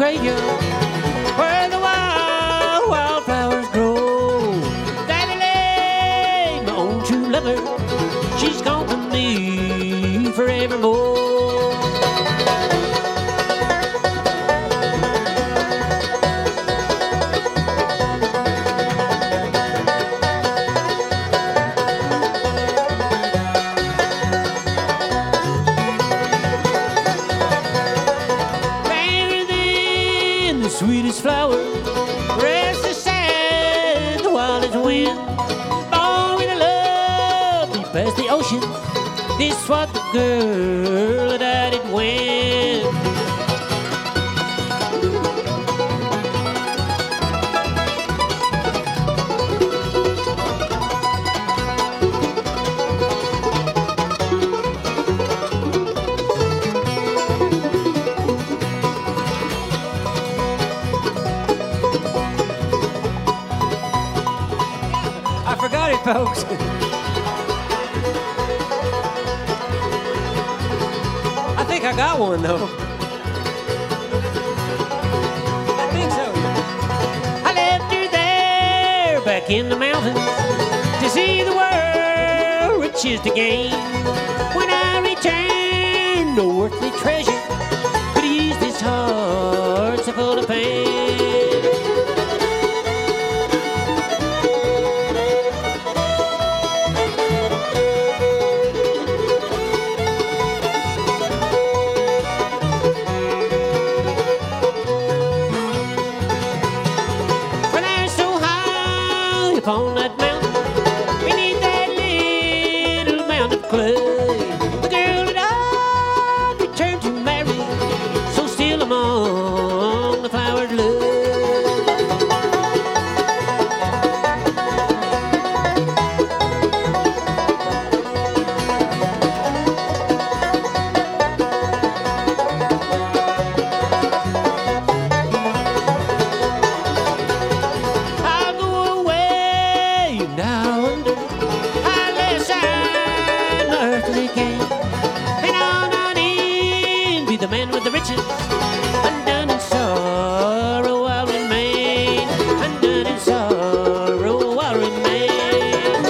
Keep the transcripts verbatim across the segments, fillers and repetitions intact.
graveyard where the wild, wildflowers grow. Daddy, my own true lover, she's gone from me forevermore. Sweetest flower, restless sad, the wildest wind. Born with a love deep as the ocean. This what the girl that I did win. Folks. I think I got one though. I think so. I left her there back in the mountains to see the world, riches to gain. When I returned, no earthly treasure could ease this heart so full of pain. On that mountain, beneath that little mound of clay, the girl that I returned to marry, so still among the flowered love. The man with the riches, undone in sorrow I'll remain. Undone in sorrow I'll remain.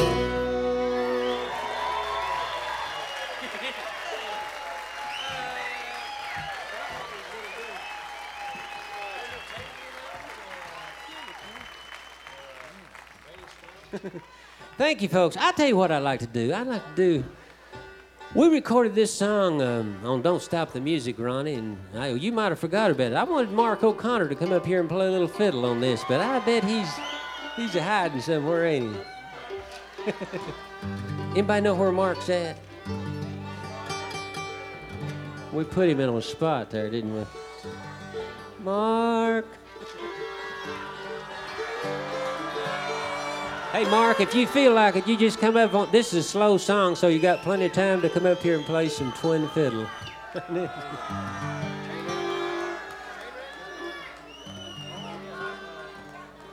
Thank you, folks. I'll tell you what I like to do. I like to do. We recorded this song um, on Don't Stop the Music, Ronnie, and I, you might have forgot about it. I wanted Mark O'Connor to come up here and play a little fiddle on this, but I bet he's he's a hiding somewhere, ain't he? Anybody know where Mark's at? We put him in on a spot there, didn't we? Mark. Hey, Mark, if you feel like it, you just come up on... This is a slow song, so you got plenty of time to come up here and play some twin fiddle.